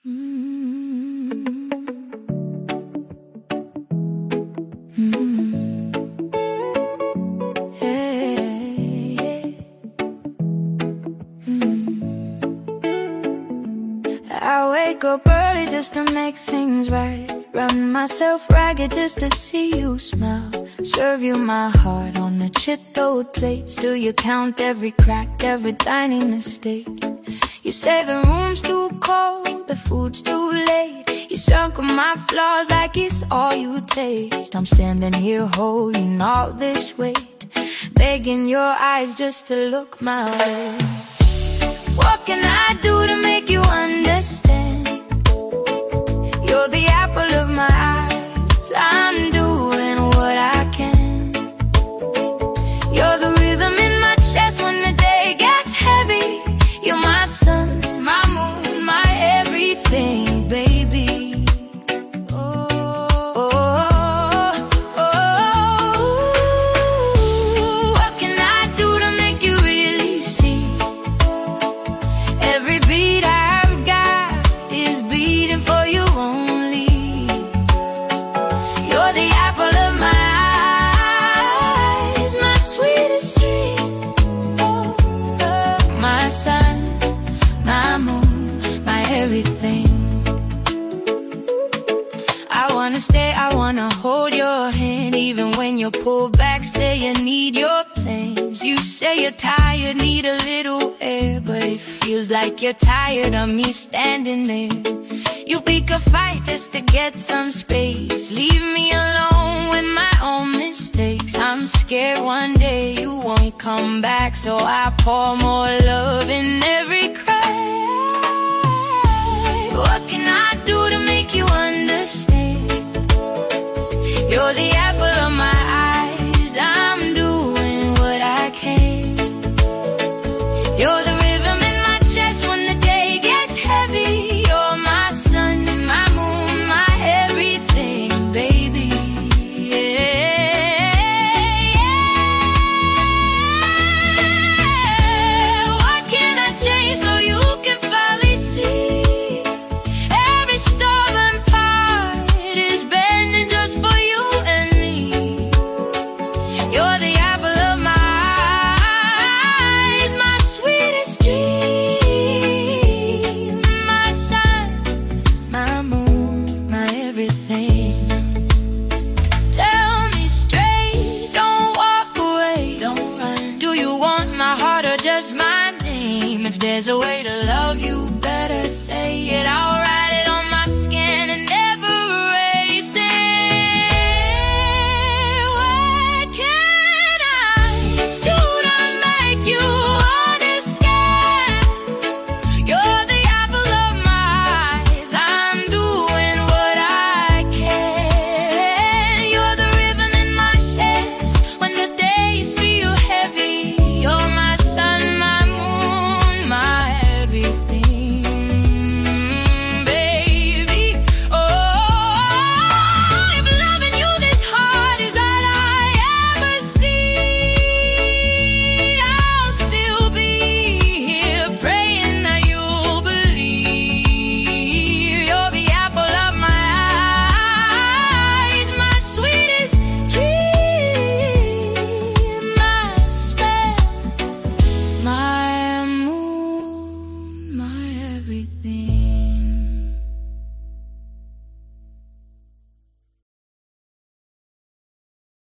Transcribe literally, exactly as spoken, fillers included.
Mm-hmm. Mm-hmm. Hey. Mm-hmm. I wake up early just to make things right, run myself ragged just to see you smile, serve you my heart on a chipped old plate. Still you count every crack, every tiny mistake. You say the room's too cold, the food's too late. You circle my flaws like it's all you taste. I'm standing here holding all this weight, begging your eyes just to look my way. What can I do to make you understand? You're the apple of my eyes, I'm doing what I can. You're the rhythm in my chest when the day gets heavy. You're my sun, my moon, my everything, baby. Oh, oh, oh, oh. What can I do to make you really see? Every beat I've got is beating for you only. You're the apple of my eyes, my sweetest dream. Oh, oh, my sun, my moon, my everything. I wanna stay, I wanna hold your hand, even when you pull back, say you need your plans. You say you're tired, need a little air, but it feels like you're tired of me standing there. You pick a fight just to get some space, leave me alone with my own mistakes. I'm scared one day you won't come back, so I pour more love in every cry. What can I do to make you understand? You're the apple of my eyes, I'm doing what I can. You're the rhythm in my chest when the day gets heavy. You're my sun, my moon, my everything, baby. Yeah, yeah. What can I change so you can finally see? Every stubborn part is bending just for you and me. You're the apple of my eyes, my sweetest dream. My sun, my moon, my everything. Tell me straight, don't walk away, don't run. Do you want my heart or just my name? If there's a way to love you, better say it. I'll write it on my skin and never erase it. What can I do to make you understand? You're the apple of my eyes, I'm doing what I can. You're the rhythm in my chest when the days feel heavy. You're my sun, my moon, my everything, baby. Oh, if loving you this hard is all I ever see, I'll still be here praying that you'll believe. You're the apple of my eyes, my sweetest dream, my spell, my moon, my everything.